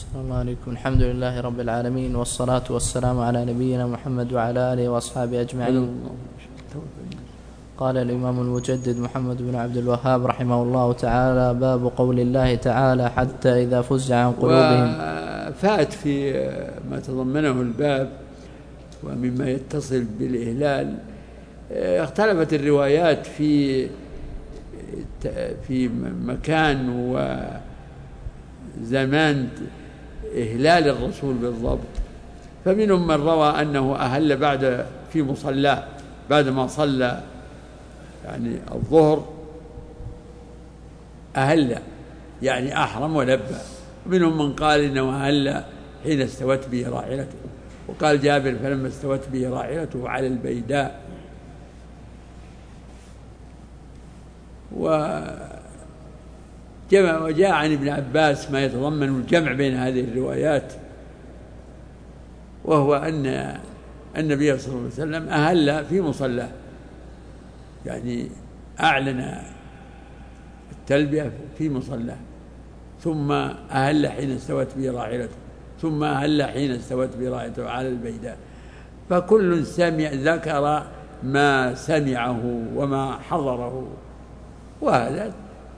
صلى الله عليكم. الحمد لله رب العالمين، والصلاة والسلام على نبينا محمد وعلى آله وأصحابه أجمعين. قال الإمام المجدد محمد بن عبد الوهاب رحمه الله تعالى: باب قول الله تعالى: حتى إذا فزع عن قلوبهم. وفات في ما تضمنه الباب ومما يتصل بالإهلال اختلفت الروايات في مكان وزمان إهلال الرسول بالضبط. فمنهم من روى أنه أهل في مصلاه بعد ما صلى يعني الظهر، أهل يعني أحرم ولبى. ومنهم من قال إنه أهل حين استوت به راحلته، وقال جابر: فلما استوت به راحلته على البيداء. وجاء عن ابن عباس ما يتضمن الجمع بين هذه الروايات، وهو أن النبي صلى الله عليه وسلم أهل في مصلاه، يعني أعلن التلبية في مصلاه، ثم أهل حين استوت به راحلته، ثم أهل حين استوت به راحلته على البيداء. فكل ذكر ما سمعه وما حضره، وهذا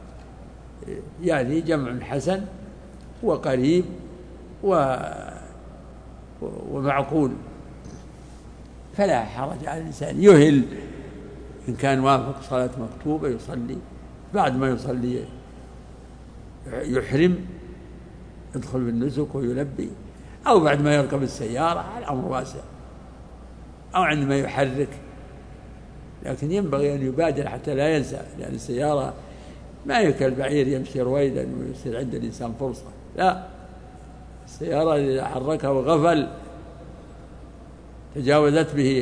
يعني جمع حسن وقريب ومعقول. فلا حرج على الإنسان يهل إن كان وافق صلاة مكتوبة يصلي، بعد ما يصلي يحرم يدخل بالنسك ويلبي، أو بعد ما يركب السيارة، الأمر واسع، أو عندما يحرك. لكن ينبغي أن يبادر حتى لا ينسى، لأن السيارة ما هي كالبعير يمشي رويدا ويصير عند الإنسان فرصة. لا، السيارة إذا حركها وغفل تجاوزت به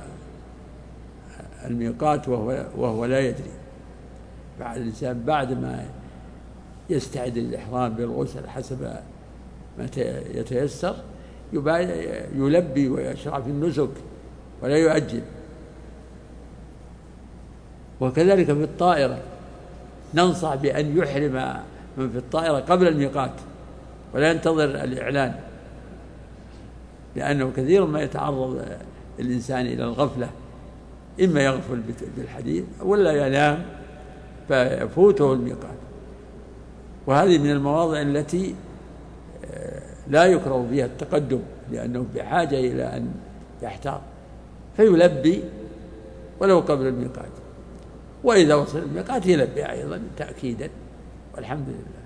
الميقات وهو لا يدري. بعد الإنسان بعد ما يستعد للإحرام بالغسل حسب ما يتيسر يلبي ويشرع في النسك ولا يؤجل. وكذلك في الطائرة ننصح بأن يحرم من في الطائرة قبل الميقات ولا ينتظر الإعلان، لأنه كثير ما يتعرض الإنسان إلى الغفلة، إما يغفل بالحديث ولا ينام فيفوته الميقات. وهذه من المواضع التي لا يكره فيها التقدم، لأنه بحاجة إلى أن يحتاط، فيلبي ولو قبل الميقات، وإذا وصل الميقات يلبي أيضا تأكيدا، والحمد لله.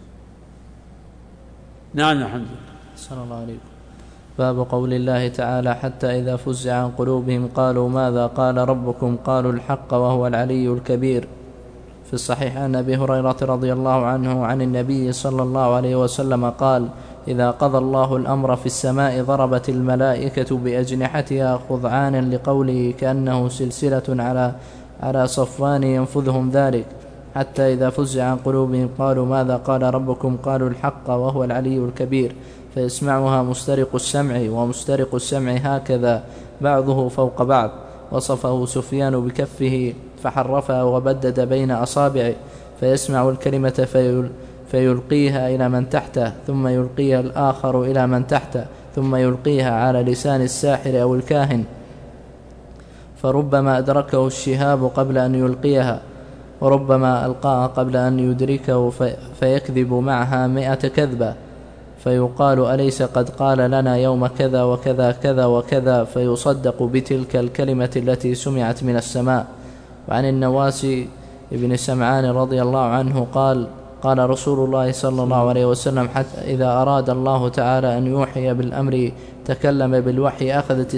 نعم الحمد لله. صلى الله عليكم. باب قول الله تعالى: حتى إذا فزع عن قلوبهم قالوا ماذا قال ربكم؟ قالوا الحق وهو العلي الكبير. في الصحيح عن أبي هريرة رضي الله عنه عن النبي صلى الله عليه وسلم قال: إذا قضى الله الأمر في السماء ضربت الملائكة بأجنحتها خضعانا لقوله، كأنه سلسلة على صفوان ينفذهم ذلك. حتى إذا فزع عن قلوبهم قالوا ماذا قال ربكم؟ قالوا الحق وهو العلي الكبير. فيسمعها مسترق السمع، ومسترق السمع هكذا بعضه فوق بعض. وصفه سفيان بكفه فحرفها وبدد بين أصابعه، فيسمع الكلمة فيلقيها إلى من تحته، ثم يلقيها الآخر إلى من تحته، ثم يلقيها على لسان الساحر أو الكاهن، فربما أدركه الشهاب قبل أن يلقيها، وربما ألقاها قبل أن يدركه فيكذب معها 100 كذبة، فيقال: أليس قد قال لنا يوم كذا وكذا كذا وكذا؟ فيصدق بتلك الكلمة التي سمعت من السماء. وعن النواس بن سمعان رضي الله عنه قال: قال رسول الله صلى الله عليه وسلم: حتى إذا أراد الله تعالى أن يوحي بالأمر تكلم بالوحي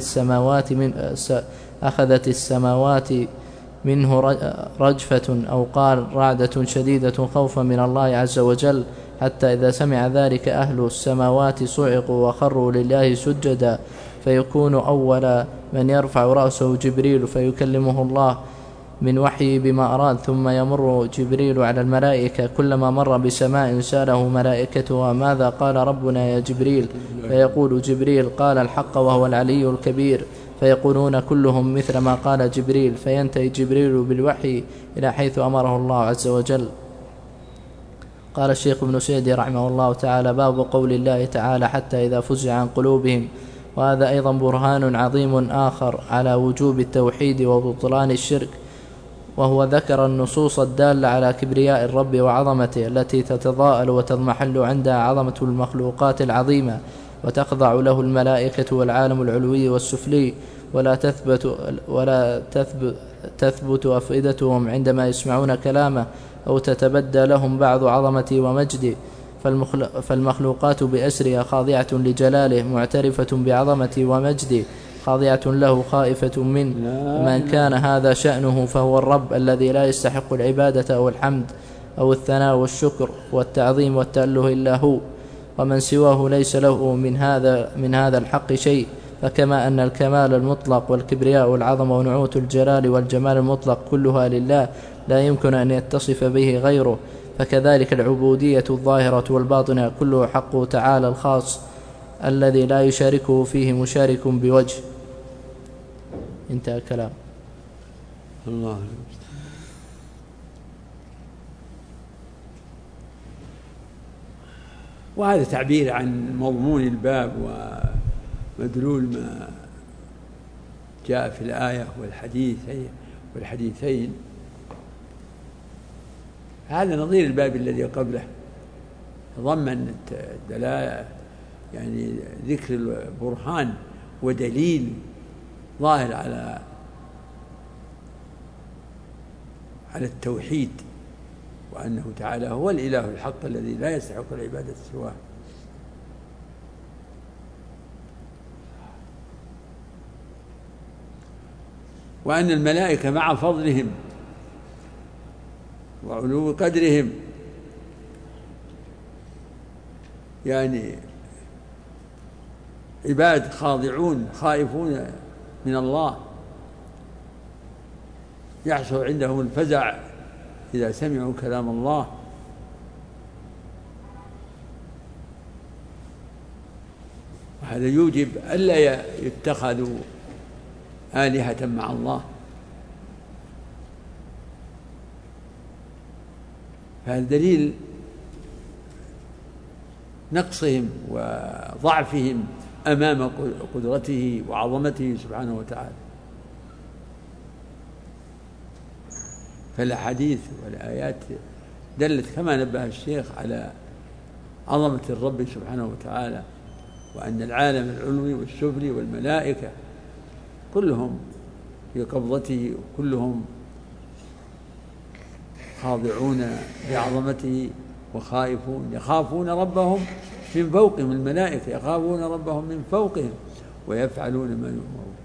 أخذت السماوات منه رجفة، أو قال رعدة شديدة خوفا من الله عز وجل، حتى إذا سمع ذلك أهل السماوات صعقوا وخروا لله سجدا، فيكون أول من يرفع رأسه جبريل فيكلمه الله من وحي بما أراد، ثم يمر جبريل على الملائكة، كلما مر بسماء سأله ملائكتها: ماذا قال ربنا يا جبريل؟ فيقول جبريل: قال الحق وهو العلي الكبير. فيقولون كلهم مثل ما قال جبريل، فينتهي جبريل بالوحي إلى حيث أمره الله عز وجل. قال الشيخ ابن سعدي رحمه الله تعالى: باب قول الله تعالى: حتى إذا فزع عن قلوبهم. وهذا أيضا برهان عظيم آخر على وجوب التوحيد وبطلان الشرك، وهو ذكر النصوص الدالة على كبرياء الرب وعظمته التي تتضاءل وتضمحل عندها عظمة المخلوقات العظيمة، وتخضع له الملائكة والعالم العلوي والسفلي، ولا تثبت أفئدتهم عندما يسمعون كلامه، أو تتبدى لهم بعض عظمته ومجده. فالمخلوقات بأسرها خاضعة لجلاله، معترفة بعظمته ومجده، خاضعة له، خائفة منه. ومن كان هذا شأنه فهو الرب الذي لا يستحق العبادة أو الحمد أو الثناء والشكر والتعظيم والتأله إلا هو، ومن سواه ليس له من هذا الحق شيء. فكما أن الكمال المطلق والكبرياء والعظمة ونعوت الجلال والجمال المطلق كلها لله لا يمكن أن يتصف به غيره، فكذلك العبودية الظاهرة والباطنة كله حقه تعالى الخاص الذي لا يشاركه فيه مشارك بوجه. انتهى الكلام. الله. وهذا تعبير عن مضمون الباب ومدلول ما جاء في الآية والحديثين. هذا نظير الباب الذي قبله، تضمن الدلالة، يعني ذكر البرهان ودليل ظاهر على التوحيد، وأنه تعالى هو الإله الحق الذي لا يستحق العبادة سواه. وأن الملائكة مع فضلهم وعلو قدرهم يعني عباد خاضعون خائفون من الله، يحصل عندهم الفزع إذا سمعوا كلام الله. وهذا يوجب ألا يتخذوا آلهة مع الله. فهذا دليل نقصهم وضعفهم أمام قدرته وعظمته سبحانه وتعالى. فالأحاديث والآيات دلت كما نبه الشيخ على عظمة الرب سبحانه وتعالى، وأن العالم العلوي والسفلي والملائكة كلهم في قبضته، وكلهم خاضعون بعظمته وخائفون، يخافون ربهم من فوقهم، الملائكة يخافون ربهم من فوقهم ويفعلون ما يؤمرون.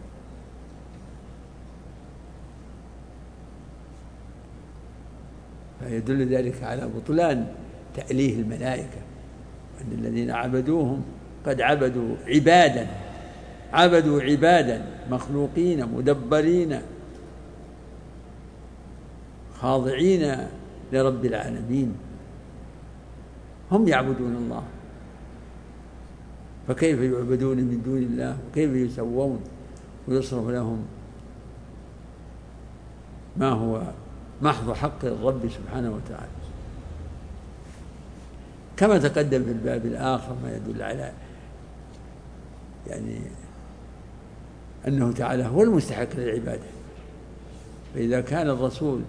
فيدل ذلك على بطلان تأليه الملائكة، أن الذين عبدوهم قد عبدوا عبادا مخلوقين مدبرين خاضعين لرب العالمين، هم يعبدون الله، فكيف يعبدون من دون الله؟ وكيف يسوون ويصرف لهم ما هو محض حق الرب سبحانه وتعالى؟ كما تقدم في الباب الآخر ما يدل على يعني أنه تعالى هو المستحق للعبادة. فإذا كان الرسول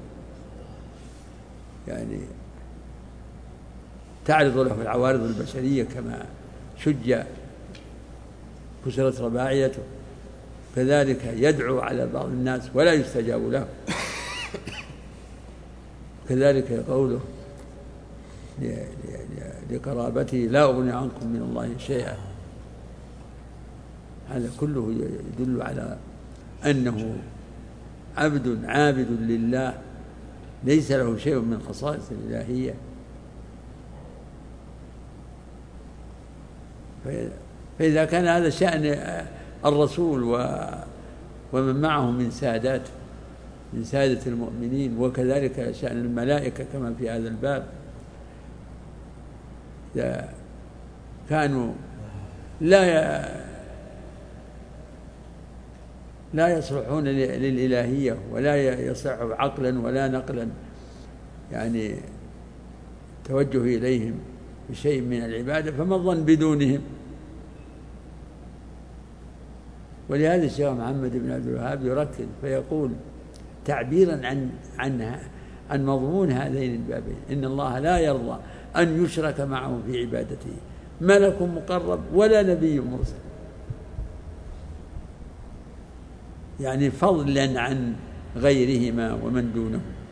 يعني تعرض له العوارض البشرية كما شج كسرت رباعيته، كذلك يدعو على بعض الناس ولا يستجاب له، كذلك قوله لقرابته لا أغني عنكم من الله شيئا. هذا كله يدل على أنه عبد عابد لله ليس له شيء من خصائص الإلهية. فإذا كان هذا شأن الرسول ومن معه من سادة المؤمنين، وكذلك شأن الملائكة كما في هذا الباب، إذا كانوا لا يصلحون للإلهية ولا يصح عقلا ولا نقلا يعني توجه إليهم بشيء من العبادة، فما الظن بدونهم؟ ولهذا الشيخ محمد بن عبد الوهاب يركز فيقول تعبيرا عن مضمون هذين البابين: إن الله لا يرضى أن يشرك معه في عبادته ملك مقرب ولا نبي مرسل، يعني فضلا عن غيرهما ومن دونه.